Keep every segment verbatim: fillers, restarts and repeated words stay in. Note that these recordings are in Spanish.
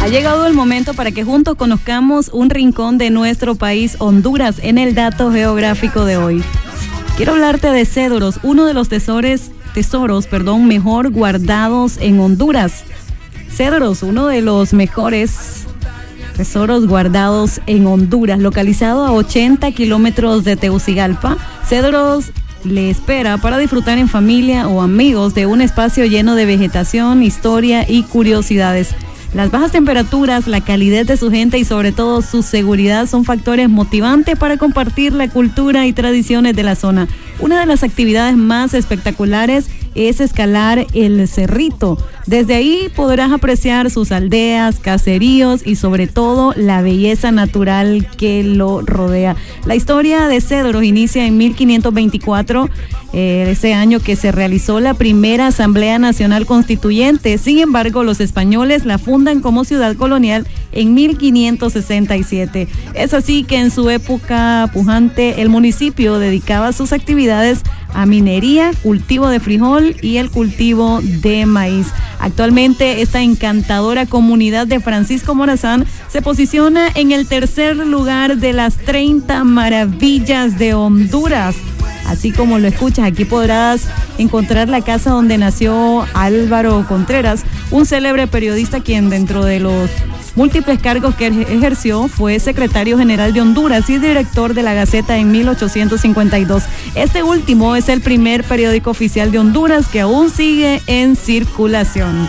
Ha llegado el momento para que juntos conozcamos un rincón de nuestro país, Honduras, en el dato geográfico de hoy. Quiero hablarte de Cedros, uno de los tesoros, tesoros, perdón, mejor guardados en Honduras. Cedros, uno de los mejores tesoros guardados en Honduras, localizado a ochenta kilómetros de Tegucigalpa. Cedros le espera para disfrutar en familia o amigos de un espacio lleno de vegetación, historia y curiosidades. Las bajas temperaturas, la calidez de su gente y sobre todo su seguridad son factores motivantes para compartir la cultura y tradiciones de la zona. Una de las actividades más espectaculares es escalar el Cerrito. Desde ahí podrás apreciar sus aldeas, caseríos y sobre todo la belleza natural que lo rodea. La historia de Cedros inicia en mil quinientos veinticuatro, eh, ese año que se realizó la primera Asamblea Nacional Constituyente. Sin embargo, los españoles la fundan como ciudad colonial en mil quinientos sesenta y siete. Es así que en su época pujante el municipio dedicaba sus actividades a minería, cultivo de frijol y el cultivo de maíz. Actualmente esta encantadora comunidad de Francisco Morazán se posiciona en el tercer lugar de las treinta maravillas de Honduras. Así como lo escuchas, aquí podrás encontrar la casa donde nació Álvaro Contreras, un célebre periodista quien dentro de los múltiples cargos que ejerció fue secretario general de Honduras y director de la Gaceta en mil ochocientos cincuenta y dos. Este último es el primer periódico oficial de Honduras que aún sigue en circulación.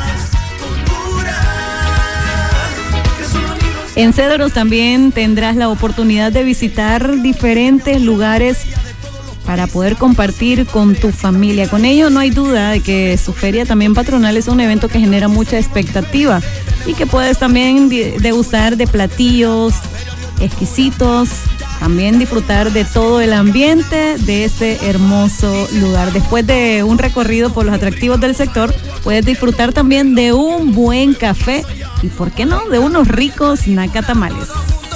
En Cedros también tendrás la oportunidad de visitar diferentes lugares para poder compartir con tu familia. Con ello no hay duda de que su feria también patronal es un evento que genera mucha expectativa y que puedes también degustar de platillos exquisitos, también disfrutar de todo el ambiente de este hermoso lugar. Después de un recorrido por los atractivos del sector, puedes disfrutar también de un buen café y, ¿por qué no?, de unos ricos nacatamales.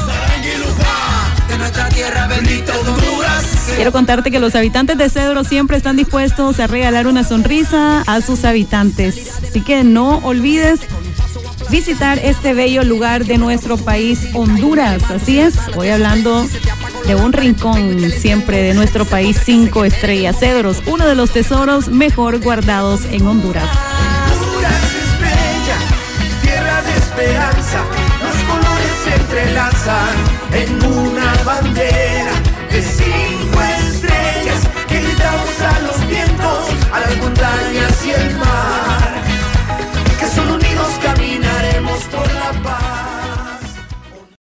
Quiero contarte que los habitantes de Cedros siempre están dispuestos a regalar una sonrisa a sus habitantes. Así que no olvides visitar este bello lugar de nuestro país, Honduras. Así es, voy hablando de un rincón siempre de nuestro país, cinco estrellas. Cedros, uno de los tesoros mejor guardados en Honduras. Honduras es bella, tierra de esperanza, los colores se entrelazan en una bandera.